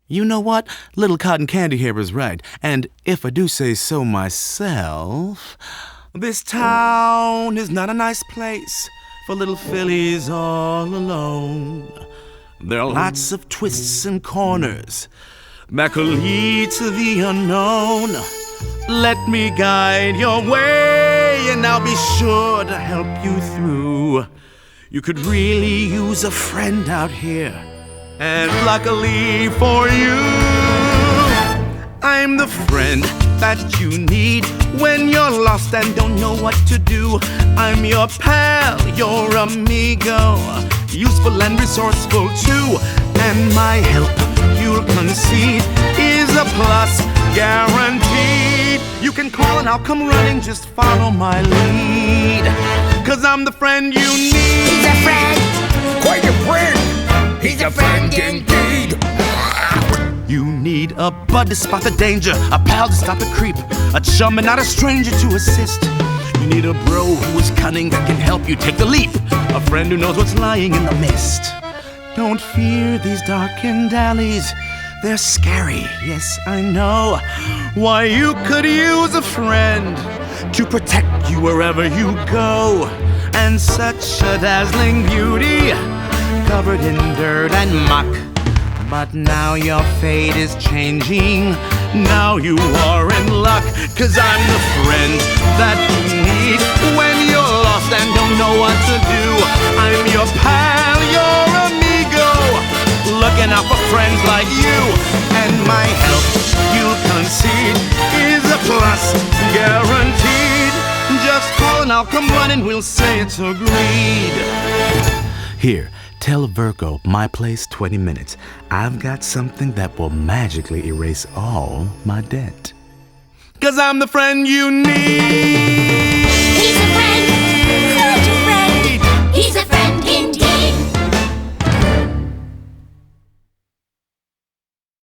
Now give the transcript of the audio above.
You know what? Little Cotton Candy here is right. And if I do say so myself, this town is not a nice place for little fillies all alone. There are lots of twists and corners that could lead to the unknown. Let me guide your way, and I'll be sure to help you through. You could really use a friend out here, and luckily for you, I'm the friend that you need when you're lost and don't know what to do. I'm your pal, your amigo, useful and resourceful too. And my help, you'll concede, is a plus, guaranteed. You can call and I'll come running, just follow my lead, 'cause I'm the friend you need. He's a friend, quite a friend. He's a friend indeed. You need a bud to spot the danger, a pal to stop the creep, a chum and not a stranger to assist. You need a bro who is cunning that can help you take the leap, a friend who knows what's lying in the mist. Don't fear these darkened alleys, they're scary, yes I know. Why, you could use a friend to protect you wherever you go. And such a dazzling beauty, covered in dirt and muck. But now your fate is changing, now you are in luck, 'cause I'm the friend that you need when you're lost and don't know what to do. I'm your pal, your amigo, looking out for friends like you. And my help, you'll concede, is a plus, guaranteed. Just call and I'll come running, we'll say it's agreed. Here, tell Virgo my place 20 minutes. I've got something that will magically erase all my debt. 'Cause I'm the friend you need.